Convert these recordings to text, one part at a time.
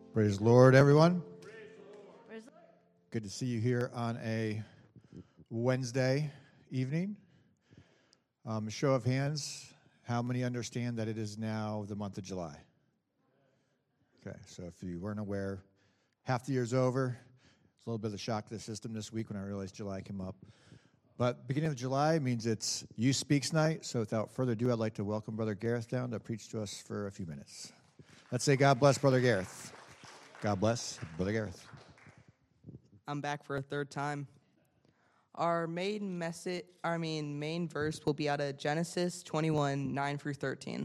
Praise the Lord, everyone. Good to see you here on a Wednesday evening. Show of hands, how many understand that it is now the month of July? Okay, so if you weren't aware, half the year's over. It's a little bit of a shock to the system this week when I realized July came up. But beginning of July means it's You Speaks Night, so without further ado, I'd like to welcome Brother Gareth down to preach to us for a few minutes. Let's say God bless Brother Gareth. God bless Brother Gareth. I'm back for a third time. Our main verse will be out of Genesis 21, 9 through 13.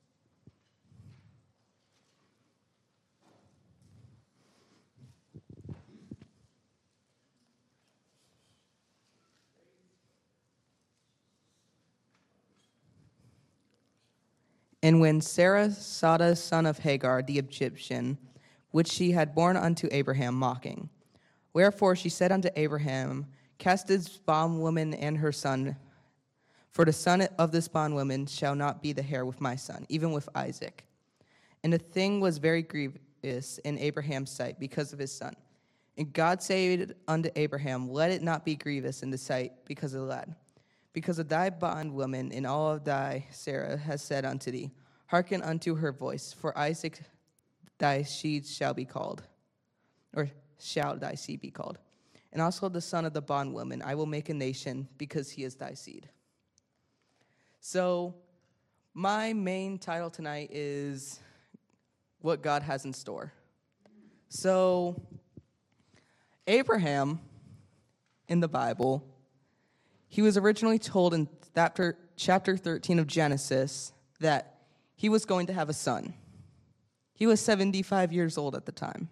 And when Sarah saw the son of Hagar, the Egyptian, which she had borne unto Abraham, mocking, wherefore she said unto Abraham, Cast this bondwoman and her son, for the son of this bondwoman shall not be the heir with my son, even with Isaac. And the thing was very grievous in Abraham's sight because of his son. And God said unto Abraham, Let it not be grievous in the sight because of the lad, because of thy bondwoman, and all of thy Sarah has said unto thee, Hearken unto her voice, for Isaac thy seed shall be called, or shall thy seed be called. And also the son of the bondwoman I will make a nation, because he is thy seed. So my main title tonight is what God has in store. So Abraham in the Bible, he was originally told in chapter 13 of Genesis that he was going to have a son. He was 75 years old at the time.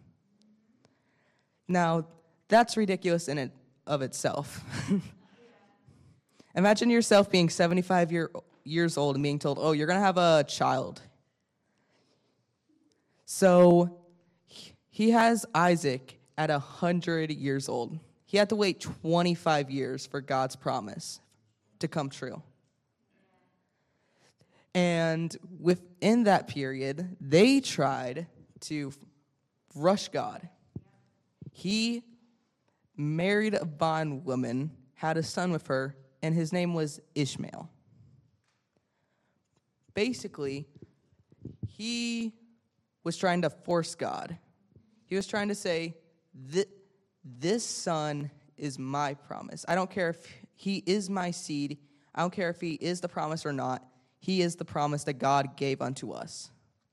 Now, that's ridiculous in and of itself. Imagine yourself being 75 years old and being told, oh, you're going to have a child. So he has Isaac at 100 years old. He had to wait 25 years for God's promise to come true. And within that period, they tried to rush God. He married a bondwoman, had a son with her, and his name was Ishmael. Basically, he was trying to force God. He was trying to say, this son is my promise. I don't care if he is my seed. I don't care if he is the promise or not. He is the promise that God gave unto us.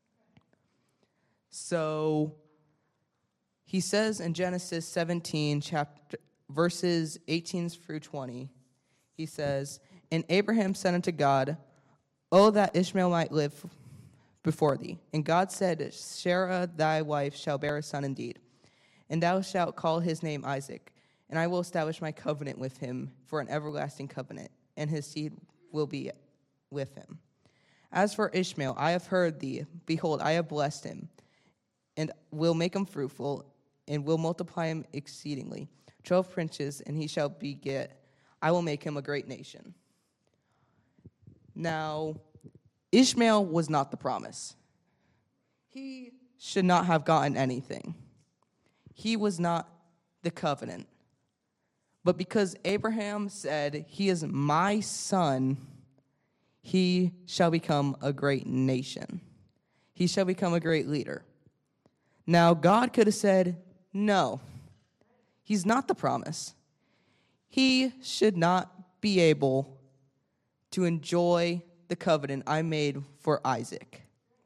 So he says in Genesis 17, verses 18 through 20, he says, And Abraham said unto God, O that Ishmael might live before thee. And God said, Sarah thy wife shall bear a son indeed, and thou shalt call his name Isaac, and I will establish my covenant with him for an everlasting covenant, and his seed will be with him. As for Ishmael, I have heard thee. Behold, I have blessed him, and will make him fruitful, and will multiply him exceedingly. 12 princes, and he shall beget. I will make him a great nation. Now, Ishmael was not the promise. He should not have gotten anything. He was not the covenant. But because Abraham said, He is my son, he shall become a great nation. He shall become a great leader. Now, God could have said, no, he's not the promise. He should not be able to enjoy the covenant I made for Isaac.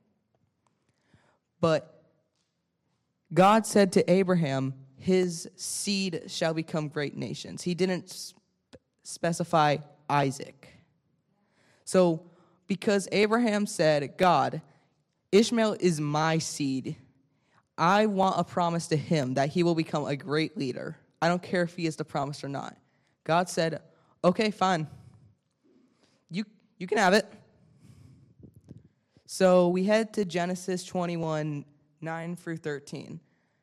But God said to Abraham, his seed shall become great nations. He didn't specify Isaac. So, because Abraham said, God, Ishmael is my seed, I want a promise to him that he will become a great leader. I don't care if he is the promise or not. God said, okay, fine. You can have it. So we head to Genesis 21, 9 through 13.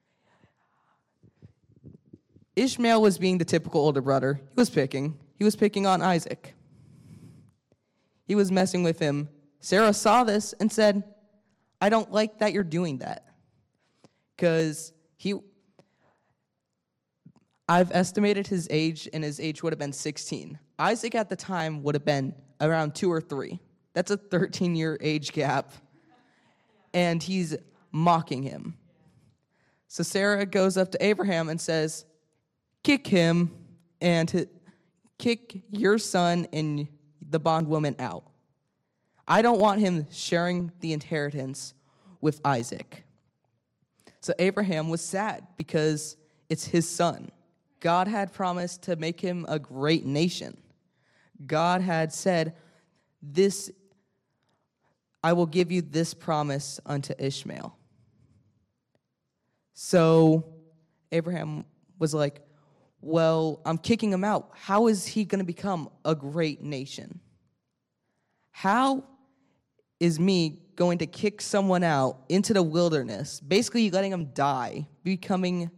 Ishmael was being the typical older brother. He was picking on Isaac. He was messing with him. Sarah saw this and said, I don't like that you're doing that. because I've estimated his age, and his age would have been 16. Isaac at the time would have been around 2 or 3. That's a 13-year age gap, and he's mocking him. So Sarah goes up to Abraham and says, kick him and kick your son and the bondwoman out. I don't want him sharing the inheritance with Isaac. So Abraham was sad because it's his son. God had promised to make him a great nation. God had said, I will give you this promise unto Ishmael. So Abraham was like, well, I'm kicking him out. How is he going to become a great nation? How is me going to kick someone out into the wilderness, basically letting them die, becoming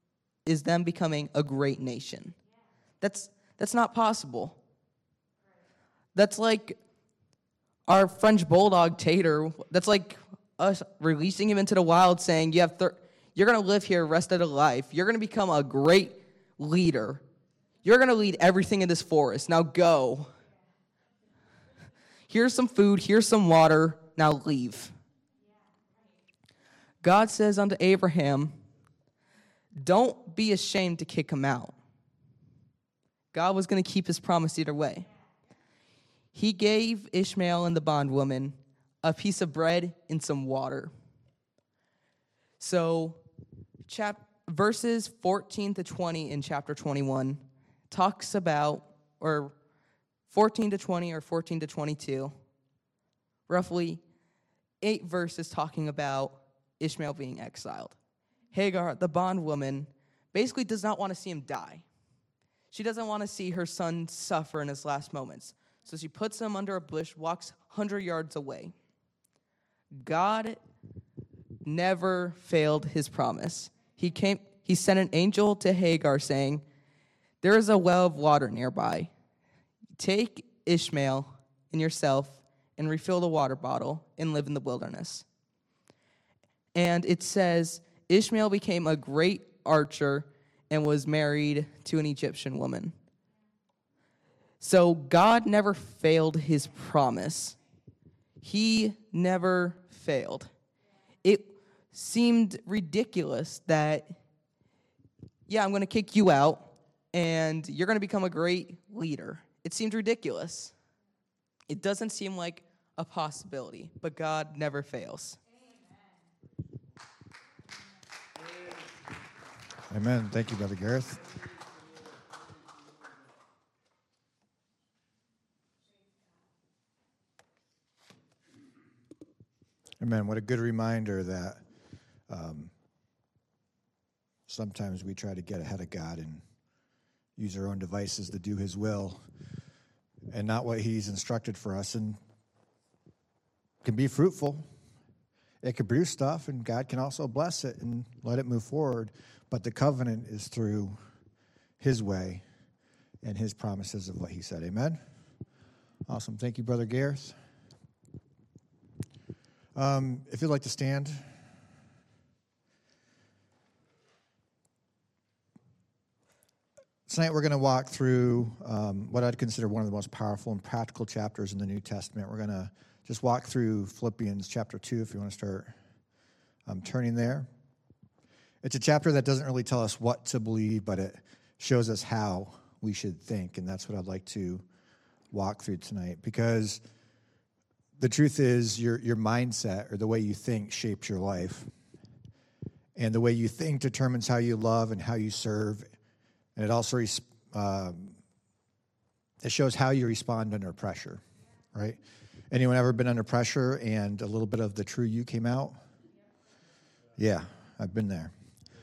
a great nation? That's not possible. That's like our French bulldog Tater. That's like us releasing him into the wild, saying, you're going to live here the rest of your life. You're going to become a great leader. You're going to lead everything in this forest. Now go. Here's some food. Here's some water. Now leave. God says unto Abraham, don't be ashamed to kick him out. God was going to keep his promise either way. He gave Ishmael and the bondwoman a piece of bread and some water. So verses 14 to 20 in chapter 21 talks about, or 14 to 20 or 14 to 22, roughly 8 verses talking about Ishmael being exiled. Hagar, the bondwoman, basically does not want to see him die. She doesn't want to see her son suffer in his last moments. So she puts him under a bush, walks 100 yards away. God never failed his promise. He sent an angel to Hagar saying, there is a well of water nearby. Take Ishmael and yourself and refill the water bottle and live in the wilderness. And it says, Ishmael became a great archer and was married to an Egyptian woman. So God never failed his promise. He never failed. It seemed ridiculous that, I'm going to kick you out and you're going to become a great leader. It seemed ridiculous. It doesn't seem like a possibility, but God never fails. Amen. Thank you, Brother Gareth. Amen. What a good reminder that sometimes we try to get ahead of God and use our own devices to do his will and not what he's instructed for us, and can be fruitful. It can produce stuff, and God can also bless it and let it move forward. But the covenant is through his way and his promises of what he said. Amen? Awesome. Thank you, Brother Gareth. If you'd like to stand. Tonight we're going to walk through what I'd consider one of the most powerful and practical chapters in the New Testament. We're going to just walk through Philippians chapter 2 if you want to start turning there. It's a chapter that doesn't really tell us what to believe, but it shows us how we should think, and that's what I'd like to walk through tonight, because the truth is your mindset or the way you think shapes your life, and the way you think determines how you love and how you serve, and it also it shows how you respond under pressure, right? Anyone ever been under pressure and a little bit of the true you came out? Yeah, I've been there.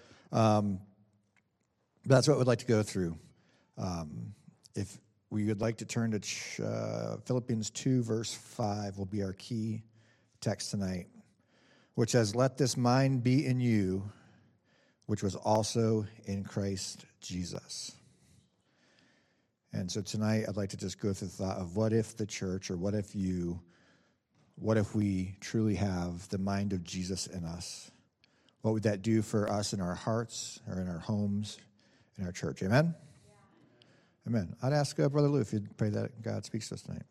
That's what we'd like to go through. If we would like to turn to Philippians 2, verse 5 will be our key text tonight, which says, let this mind be in you, which was also in Christ Jesus. And so tonight I'd like to just go through the thought of what if the church, or what if we truly have the mind of Jesus in us? what would that do for us in our hearts or in our homes, in our church? Amen? Yeah. Amen. I'd ask Brother Lou if you'd pray that God speaks to us tonight.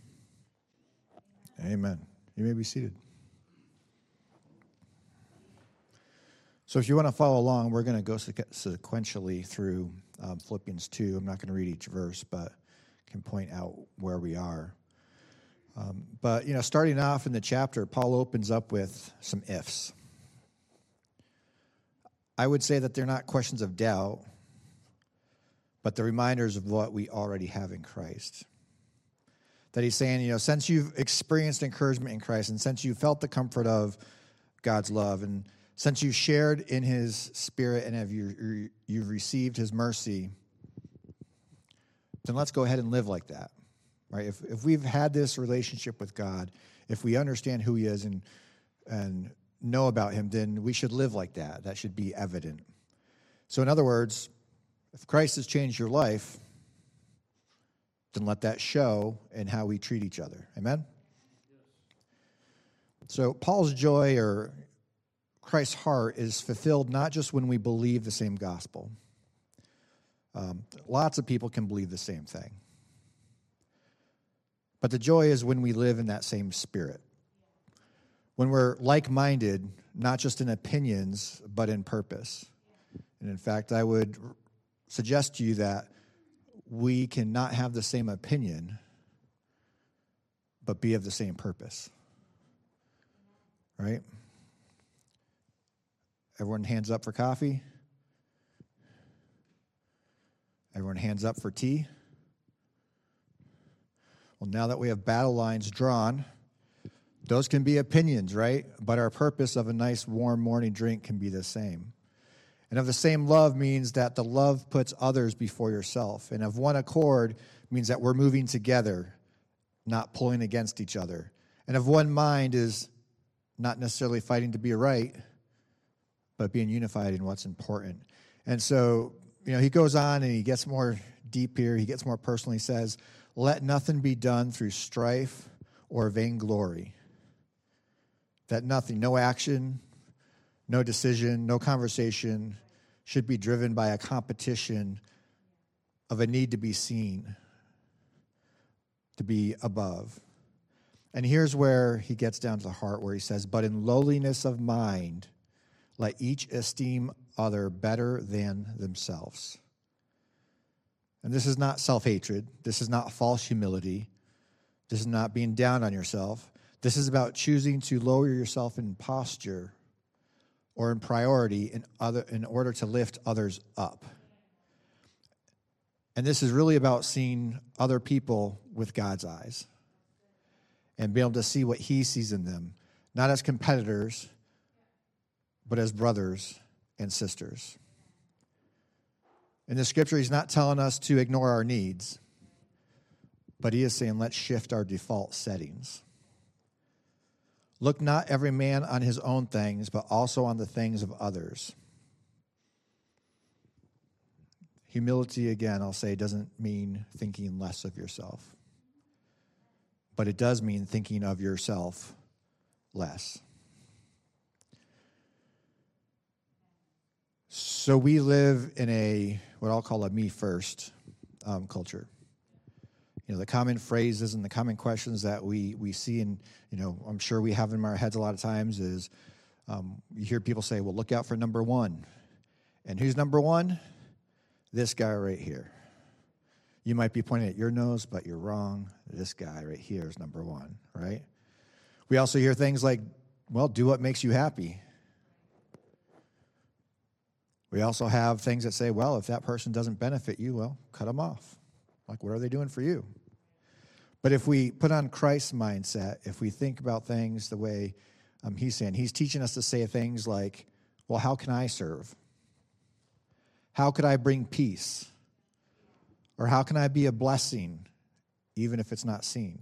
Amen. You may be seated. So if you want to follow along, we're going to go sequentially through Philippians 2. I'm not going to read each verse, but can point out where we are. But, starting off in the chapter, Paul opens up with some ifs. I would say that they're not questions of doubt, but the reminders of what we already have in Christ. That he's saying, since you've experienced encouragement in Christ, and since you felt the comfort of God's love, and since you shared in his Spirit and you've received his mercy, then let's go ahead and live like that, right? If we've had this relationship with God, if we understand who he is and know about him, then we should live like that. That should be evident. So in other words, if Christ has changed your life, then let that show in how we treat each other. Amen? So Paul's joy or Christ's heart is fulfilled not just when we believe the same gospel. Lots of people can believe the same thing. But the joy is when we live in that same spirit. When we're like-minded, not just in opinions, but in purpose. And in fact, I would suggest to you that we cannot have the same opinion, but be of the same purpose. Right? Everyone hands up for coffee? Everyone hands up for tea? Well, now that we have battle lines drawn, those can be opinions, right? But our purpose of a nice warm morning drink can be the same. And of the same love means that the love puts others before yourself. And of one accord means that we're moving together, not pulling against each other. And of one mind is not necessarily fighting to be right, but being unified in what's important. And so, he goes on and he gets more deep here. He gets more personal. He says, let nothing be done through strife or vainglory. That nothing, no action, no decision, no conversation should be driven by a competition of a need to be seen, to be above. And here's where he gets down to the heart, where he says, but in lowliness of mind, let each esteem other better than themselves. And this is not self-hatred. This is not false humility. This is not being down on yourself. This is about choosing to lower yourself in posture or in priority in order to lift others up. And this is really about seeing other people with God's eyes and being able to see what he sees in them, not as competitors, but as brothers and sisters. In the scripture, he's not telling us to ignore our needs, but he is saying, let's shift our default settings. Look not every man on his own things, but also on the things of others. Humility, again, I'll say, doesn't mean thinking less of yourself, but it does mean thinking of yourself less. So we live in what I'll call a me-first culture. The common phrases and the common questions that we see, and I'm sure we have them in our heads a lot of times, is you hear people say, well, look out for number one. And who's number one? This guy right here. You might be pointing at your nose, but you're wrong. This guy right here is number one, right? We also hear things like, well, do what makes you happy. We also have things that say, well, if that person doesn't benefit you, well, cut them off. Like, what are they doing for you? But if we put on Christ's mindset, if we think about things the way he's saying, he's teaching us to say things like, well, how can I serve? How could I bring peace? Or how can I be a blessing, even if it's not seen?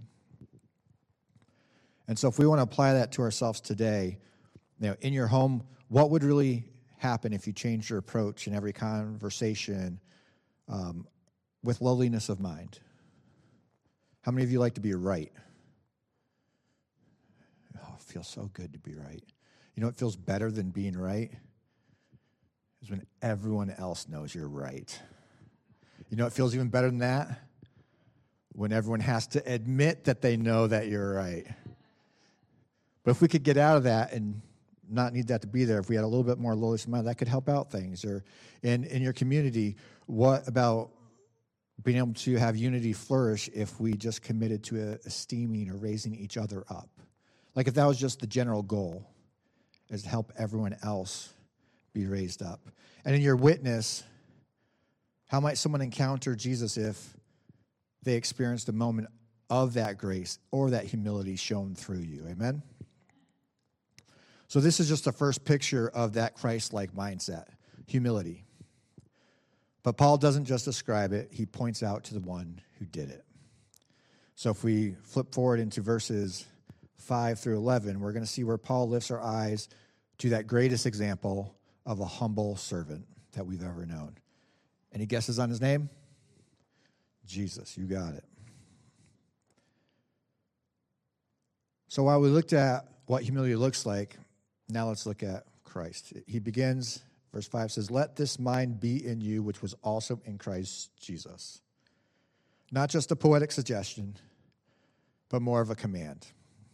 And so if we want to apply that to ourselves today, in your home, what would really happen if you changed your approach in every conversation with lowliness of mind? How many of you like to be right? Oh, it feels so good to be right. You know what feels better than being right? Is when everyone else knows you're right. You know what feels even better than that? When everyone has to admit that they know that you're right. But if we could get out of that and not need that to be there, if we had a little bit more lowliness of mind, that could help out things. Or in your community, what about being able to have unity flourish if we just committed to esteeming or raising each other up? Like if that was just the general goal, is to help everyone else be raised up. And in your witness, how might someone encounter Jesus if they experienced a moment of that grace or that humility shown through you? Amen? So this is just the first picture of that Christ-like mindset, humility. But Paul doesn't just describe it, he points out to the one who did it. So if we flip forward into verses 5 through 11, we're going to see where Paul lifts our eyes to that greatest example of a humble servant that we've ever known. Any guesses on his name? Jesus, you got it. So while we looked at what humility looks like, now let's look at Christ. He begins, verse 5 says, "Let this mind be in you, which was also in Christ Jesus." Not just a poetic suggestion, but more of a command.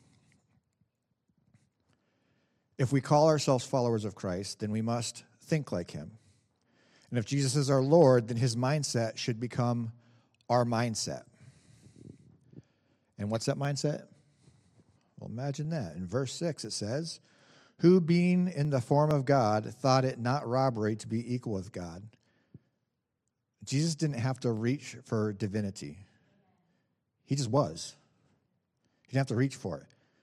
If we call ourselves followers of Christ, then we must think like him. And if Jesus is our Lord, then his mindset should become our mindset. And what's that mindset? Well, imagine that. In verse 6 it says, "Who being in the form of God thought it not robbery to be equal with God." Jesus didn't have to reach for divinity. He just was. He didn't have to reach for it.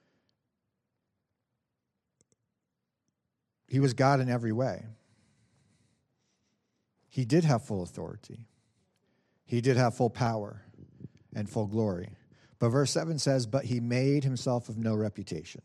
He was God in every way. He did have full authority. He did have full power and full glory. But verse 7 says, "But he made himself of no reputation."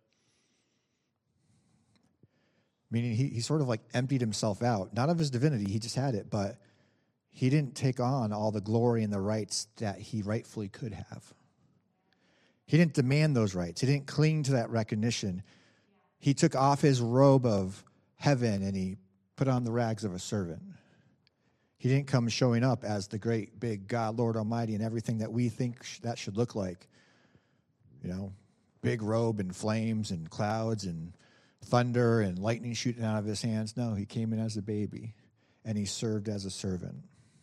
Meaning he sort of like emptied himself out. Not of his divinity, he just had it, but he didn't take on all the glory and the rights that he rightfully could have. He didn't demand those rights. He didn't cling to that recognition. He took off his robe of heaven and he put on the rags of a servant. He didn't come showing up as the great, big God, Lord Almighty, and everything that we think that should look like. You know, big robe and flames and clouds and thunder and lightning shooting out of his hands. No, he came in as a baby and he served as a servant.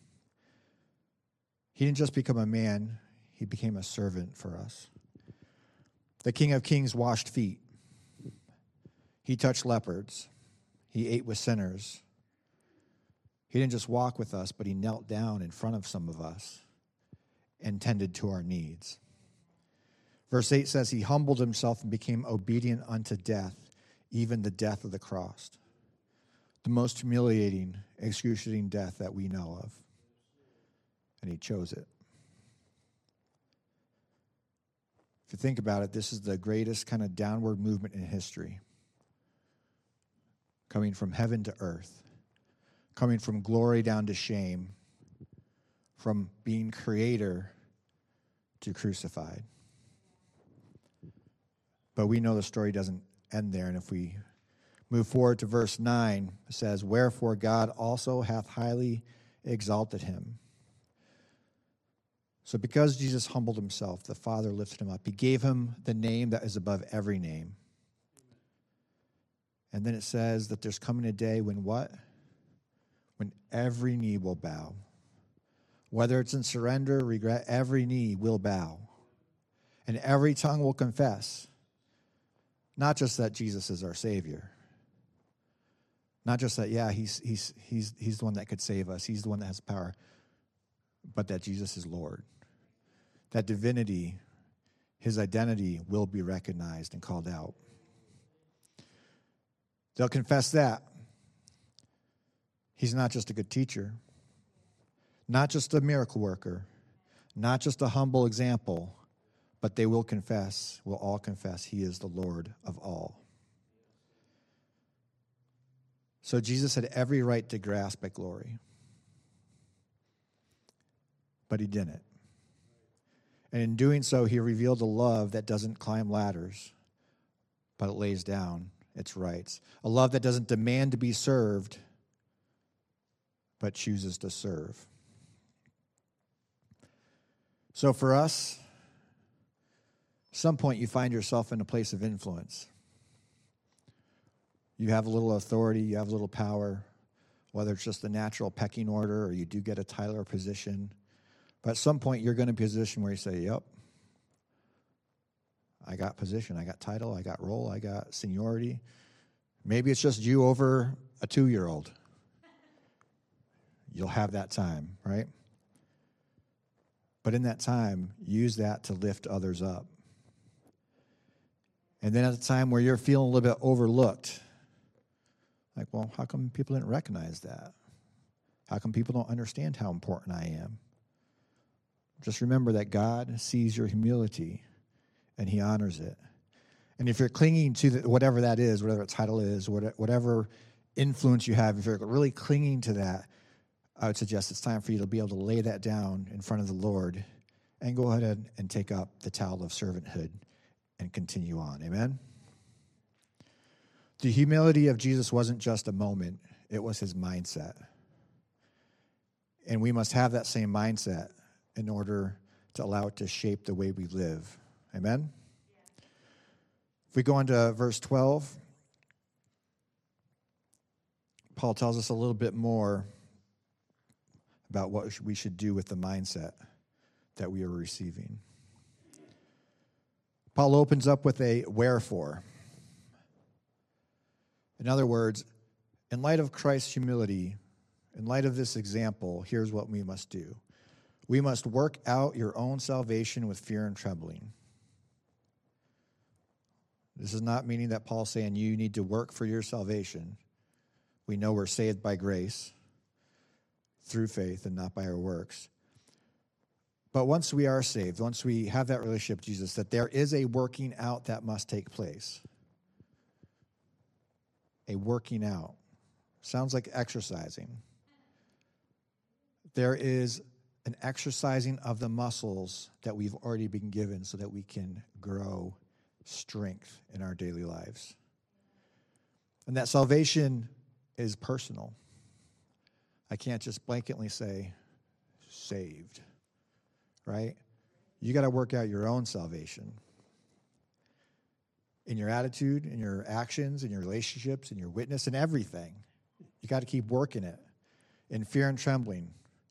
He didn't just become a man, he became a servant for us. The King of Kings washed feet. He touched leopards. He ate with sinners. He didn't just walk with us, but he knelt down in front of some of us and tended to our needs. Verse 8 says, "He humbled himself and became obedient unto death, even the death of the cross." The most humiliating, excruciating death that we know of. And he chose it. If you think about it, this is the greatest kind of downward movement in history. Coming from heaven to earth. Coming from glory down to shame. From being creator to crucified. But we know the story doesn't end there. And if we move forward to verse 9, it says, "Wherefore God also hath highly exalted him." So because Jesus humbled himself, the Father lifted him up. He gave him the name that is above every name. And then it says that there's coming a day when what? When every knee will bow. Whether it's in surrender, regret, every knee will bow. And every tongue will confess. Not just that Jesus is our Savior. Not just that, yeah, he's the one that could save us. He's the one that has power. But that Jesus is Lord. That divinity, his identity will be recognized and called out. They'll confess that. He's not just a good teacher. Not just a miracle worker. Not just a humble example. But they will all confess, he is the Lord of all. So Jesus had every right to grasp at glory. But he didn't. And in doing so, he revealed a love that doesn't climb ladders, but it lays down its rights. A love that doesn't demand to be served, but chooses to serve. So for us, at some point you find yourself in a place of influence. You have a little authority, you have a little power, whether it's just a natural pecking order or you do get a title or position. But at some point you're going to be in a position where you say, yep, I got position, I got title, I got role, I got seniority. Maybe it's just you over a 2-year-old. You'll have that time, right? But in that time, use that to lift others up. And then at the time where you're feeling a little bit overlooked, like, well, how come people didn't recognize that? How come people don't understand how important I am? Just remember that God sees your humility, and he honors it. And if you're clinging to whatever that is, whatever the title is, whatever influence you have, if you're really clinging to that, I would suggest it's time for you to be able to lay that down in front of the Lord and go ahead and take up the towel of servanthood and continue on. Amen? The humility of Jesus wasn't just a moment, it was his mindset. And we must have that same mindset in order to allow it to shape the way we live. Amen? If we go on to verse 12, Paul tells us a little bit more about what we should do with the mindset that we are receiving. Paul opens up with a wherefore. In other words, in light of Christ's humility, in light of this example, here's what we must do. We must work out your own salvation with fear and trembling. This is not meaning that Paul's saying you need to work for your salvation. We know we're saved by grace through faith and not by our works. But once we are saved, once we have that relationship with Jesus, that there is a working out that must take place. A working out. Sounds like exercising. There is an exercising of the muscles that we've already been given so that we can grow strength in our daily lives. And that salvation is personal. I can't just blanketly say, saved, right? You got to work out your own salvation. In your attitude, in your actions, in your relationships, in your witness, in everything. You got to keep working it in fear and trembling.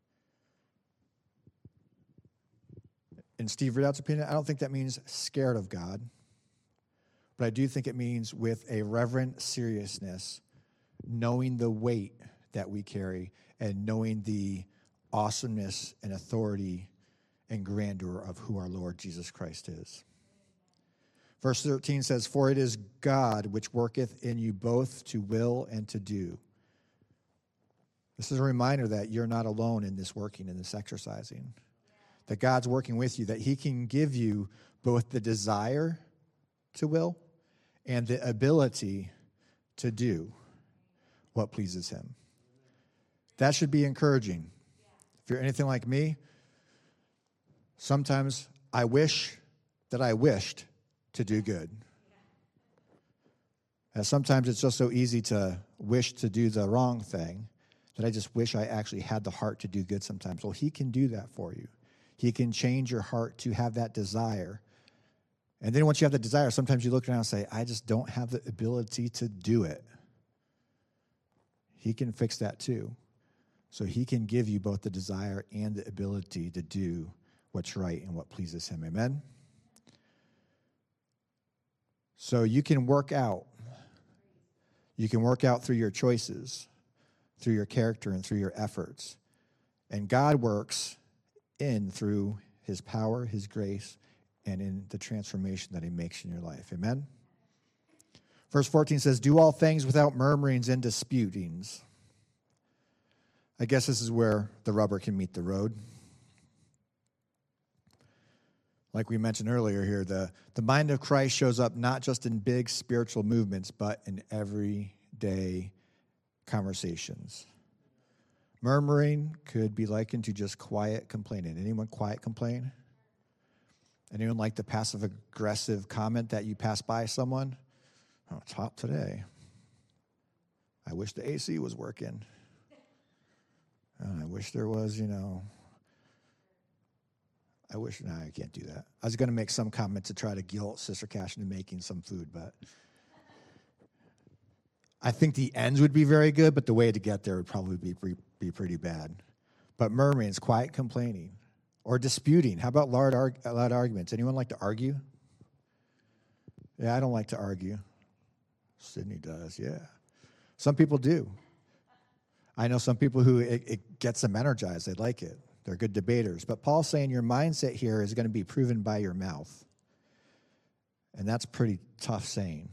In Steve Ridout's opinion, I don't think that means scared of God, but I do think it means with a reverent seriousness, knowing the weight that we carry and knowing the awesomeness and authority and grandeur of who our Lord Jesus Christ is. Verse 13 says, "For it is God which worketh in you both to will and to do." This is a reminder that you're not alone in this working, in this exercising. That God's working with you, that he can give you both the desire to will and the ability to do what pleases him. That should be encouraging. If you're anything like me, sometimes I wish that I wished to do good. And sometimes it's just so easy to wish to do the wrong thing that I just wish I actually had the heart to do good sometimes. Well, he can do that for you. He can change your heart to have that desire. And then once you have the desire, sometimes you look around and say, I just don't have the ability to do it. He can fix that too. So he can give you both the desire and the ability to do what's right and what pleases him. Amen? So you can work out. You can work out through your choices, through your character, and through your efforts. And God works through his power, his grace, and in the transformation that he makes in your life. Amen? Verse 14 says, "Do all things without murmurings and disputings." I guess this is where the rubber can meet the road. Like we mentioned earlier here, the mind of Christ shows up not just in big spiritual movements, but in everyday conversations. Murmuring could be likened to just quiet complaining. Anyone quiet complain? Anyone like the passive-aggressive comment that you pass by someone? Oh, it's hot today. I wish the AC was working. I wish there was, I can't do that. I was going to make some comment to try to guilt Sister Cash into making some food, but I think the ends would be very good, but the way to get there would probably be pretty bad. But murmuring is quiet complaining or disputing. How about loud arguments? Anyone like to argue? Yeah, I don't like to argue. Sydney does, yeah. Some people do. I know some people who it gets them energized. They like it. They're good debaters. But Paul's saying your mindset here is going to be proven by your mouth. And that's pretty tough saying.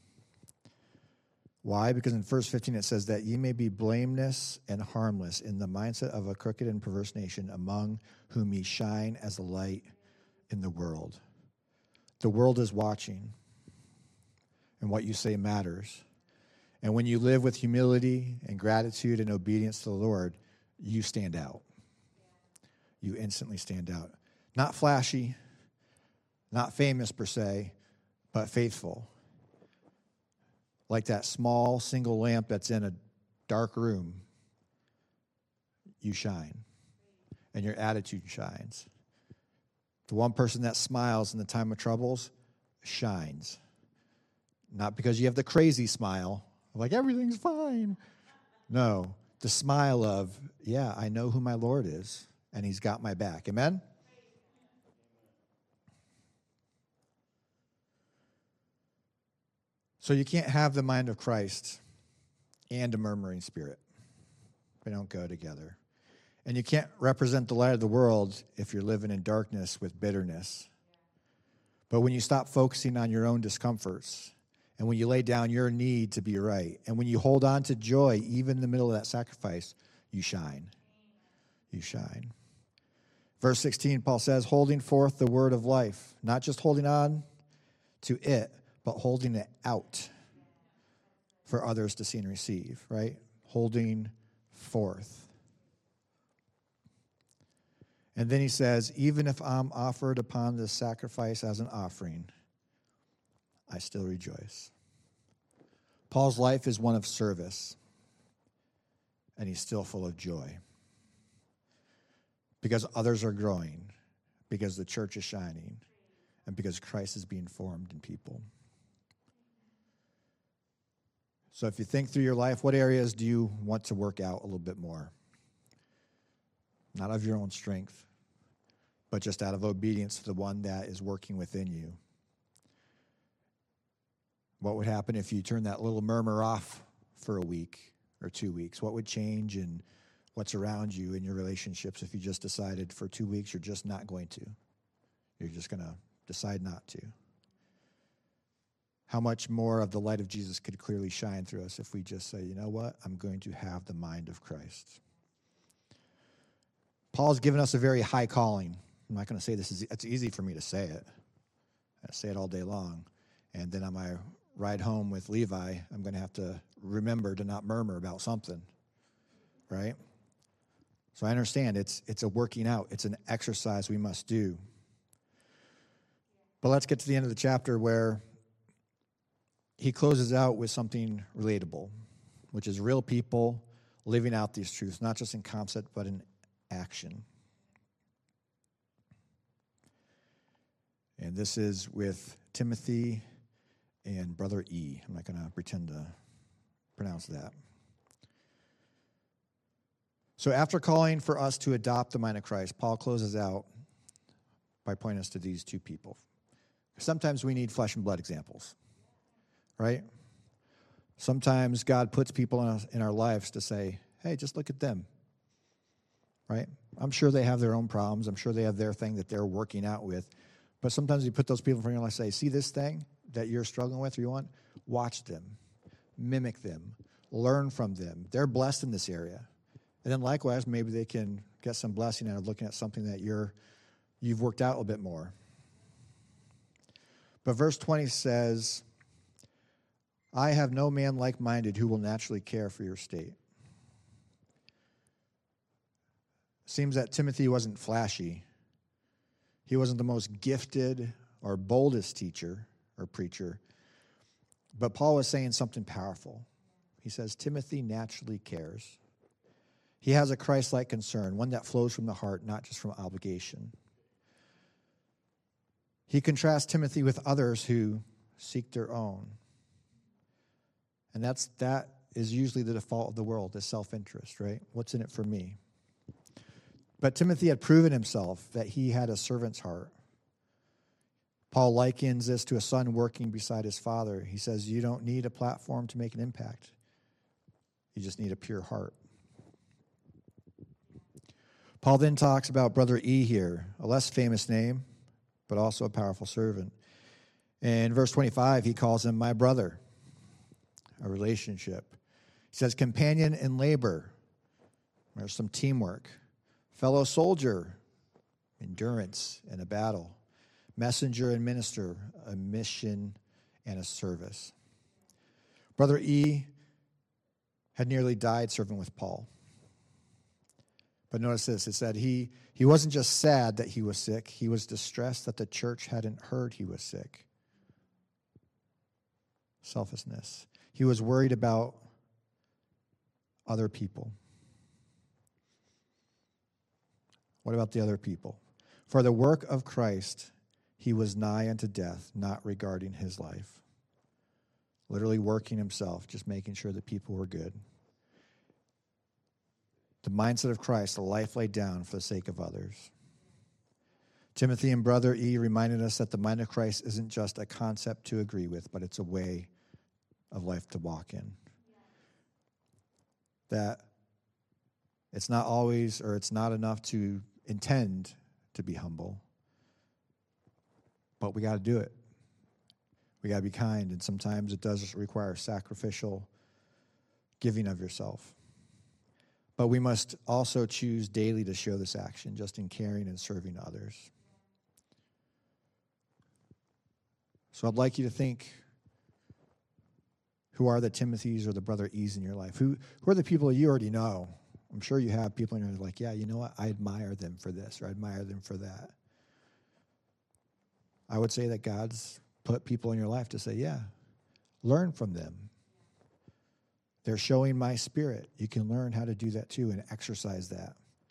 Why? Because in verse 15 it says that ye may be blameless and harmless in the mindset of a crooked and perverse nation among whom ye shine as a light in the world. The world is watching, and what you say matters. And when you live with humility and gratitude and obedience to the Lord, you stand out. You instantly stand out. Not flashy, not famous per se, but faithful. Like that small single lamp that's in a dark room, you shine. And your attitude shines. The one person that smiles in the time of troubles shines. Not because you have the crazy smile, like everything's fine. No, the smile of, yeah, I know who my Lord is, and he's got my back. Amen? So you can't have the mind of Christ and a murmuring spirit. They don't go together. And you can't represent the light of the world if you're living in darkness with bitterness. But when you stop focusing on your own discomforts, and when you lay down your need to be right, and when you hold on to joy, even in the middle of that sacrifice, you shine. You shine. Verse 16, Paul says, holding forth the word of life, not just holding on to it, but holding it out for others to see and receive, right? Holding forth. And then he says, even if I'm offered upon this sacrifice as an offering, I still rejoice. Paul's life is one of service, and he's still full of joy. Because others are growing, because the church is shining, and because Christ is being formed in people. So if you think through your life, what areas do you want to work out a little bit more? Not of your own strength, but just out of obedience to the one that is working within you. What would happen if you turned that little murmur off for a week or 2 weeks? What would change in what's around you in your relationships if you just decided for 2 weeks you're just not going to? You're just going to decide not to. How much more of the light of Jesus could clearly shine through us if we just say, you know what, I'm going to have the mind of Christ. Paul's given us a very high calling. I'm not going to say this it's easy for me to say it. I say it all day long. And then on my ride home with Levi, I'm going to have to remember to not murmur about something, right? So I understand it's a working out. It's an exercise we must do. But let's get to the end of the chapter where he closes out with something relatable, which is real people living out these truths, not just in concept, but in action. And this is with Timothy and Brother E. I'm not going to pretend to pronounce that. So after calling for us to adopt the mind of Christ, Paul closes out by pointing us to these two people. Sometimes we need flesh and blood examples, right? Sometimes God puts people in our lives to say, hey, just look at them, right? I'm sure they have their own problems. I'm sure they have their thing that they're working out with. But sometimes you put those people in front of you and say, see this thing that you're struggling with or you want? Watch them, mimic them, learn from them. They're blessed in this area. And then likewise, maybe they can get some blessing out of looking at something that you've worked out a bit more. But verse 20 says, I have no man like-minded who will naturally care for your state. Seems that Timothy wasn't flashy. He wasn't the most gifted or boldest teacher or preacher. But Paul was saying something powerful. He says, Timothy naturally cares. He has a Christ-like concern, one that flows from the heart, not just from obligation. He contrasts Timothy with others who seek their own. And that is usually the default of the world, is self-interest, right? What's in it for me? But Timothy had proven himself that he had a servant's heart. Paul likens this to a son working beside his father. He says, you don't need a platform to make an impact. You just need a pure heart. Paul then talks about Brother E here, a less famous name, but also a powerful servant. In verse 25, he calls him my brother, a relationship. He says companion in labor. There's some teamwork. Fellow soldier, endurance in a battle. Messenger and minister, a mission and a service. Brother E had nearly died serving with Paul. But notice this, it said he wasn't just sad that he was sick, he was distressed that the church hadn't heard he was sick. Selflessness. He was worried about other people. What about the other people? For the work of Christ, he was nigh unto death, not regarding his life. Literally working himself, just making sure that people were good. The mindset of Christ, a life laid down for the sake of others. Timothy and Brother E reminded us that the mind of Christ isn't just a concept to agree with, but it's a way of life to walk in. That it's not always, or it's not enough to intend to be humble, but we got to do it. We got to be kind, and sometimes it does require sacrificial giving of yourself. But we must also choose daily to show this action, just in caring and serving others. So I'd like you to think, who are the Timothys or the Brother E's in your life? Who are the people you already know? I'm sure you have people in your life like, yeah, you know what? I admire them for this, or I admire them for that. I would say that God's put people in your life to say, yeah, learn from them. They're showing my spirit. You can learn how to do that too and exercise that.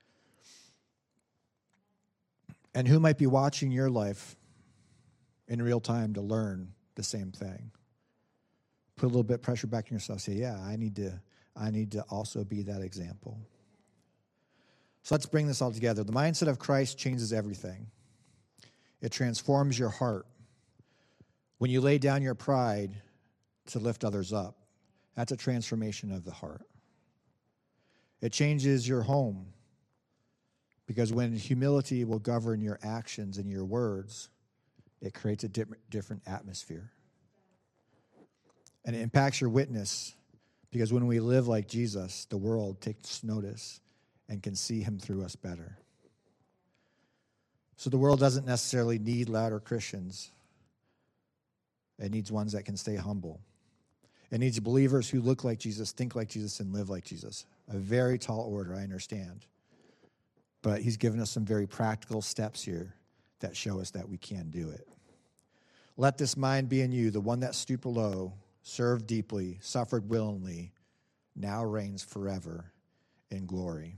And who might be watching your life in real time to learn the same thing? Put a little bit of pressure back on yourself. Say, yeah, I need to also be that example. So let's bring this all together. The mindset of Christ changes everything. It transforms your heart. When you lay down your pride to lift others up, that's a transformation of the heart. It changes your home, because when humility will govern your actions and your words, it creates a different atmosphere. And it impacts your witness, because when we live like Jesus, the world takes notice and can see him through us better. So the world doesn't necessarily need louder Christians. It needs ones that can stay humble. It needs believers who look like Jesus, think like Jesus, and live like Jesus. A very tall order, I understand. But he's given us some very practical steps here that show us that we can do it. Let this mind be in you, the one that stooped low, served deeply, suffered willingly, now reigns forever in glory.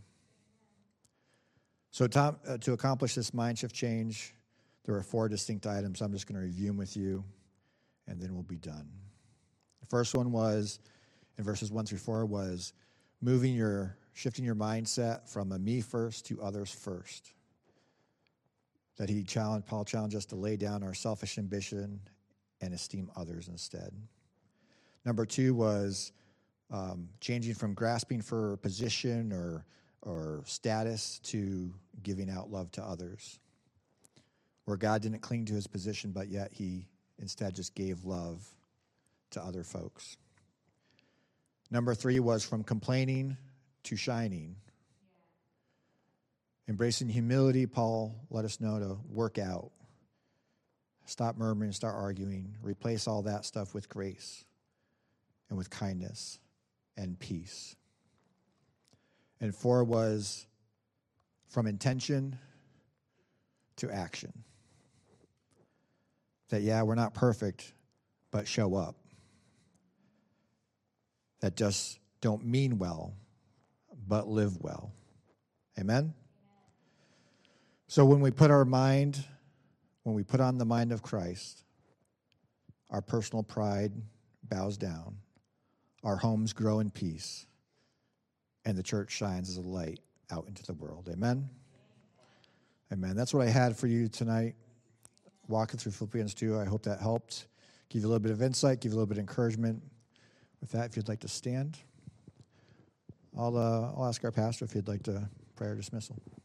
So to accomplish this mind shift change, there are 4 distinct items. I'm just going to review them with you, and then we'll be done. The first one was, in verses 1 through 4, was shifting your mindset from a me first to others first. That Paul challenged us to lay down our selfish ambition and esteem others instead. Number 2 was changing from grasping for position or status to giving out love to others. Where God didn't cling to his position, but yet he instead just gave love to other folks. Number 3 was from complaining to shining. Embracing humility, Paul let us know to work out. Stop murmuring, start arguing. Replace all that stuff with grace and with kindness and peace. And 4 was from intention to action. That, yeah, we're not perfect, but show up. that just don't mean well, but live well. Amen? So when we put on the mind of Christ, our personal pride bows down, our homes grow in peace, and the church shines as a light out into the world. Amen? Amen. That's what I had for you tonight, walking through Philippians 2. I hope that helped, give you a little bit of insight, give you a little bit of encouragement. With that, if you'd like to stand, I'll ask our pastor if he'd like to pray our dismissal.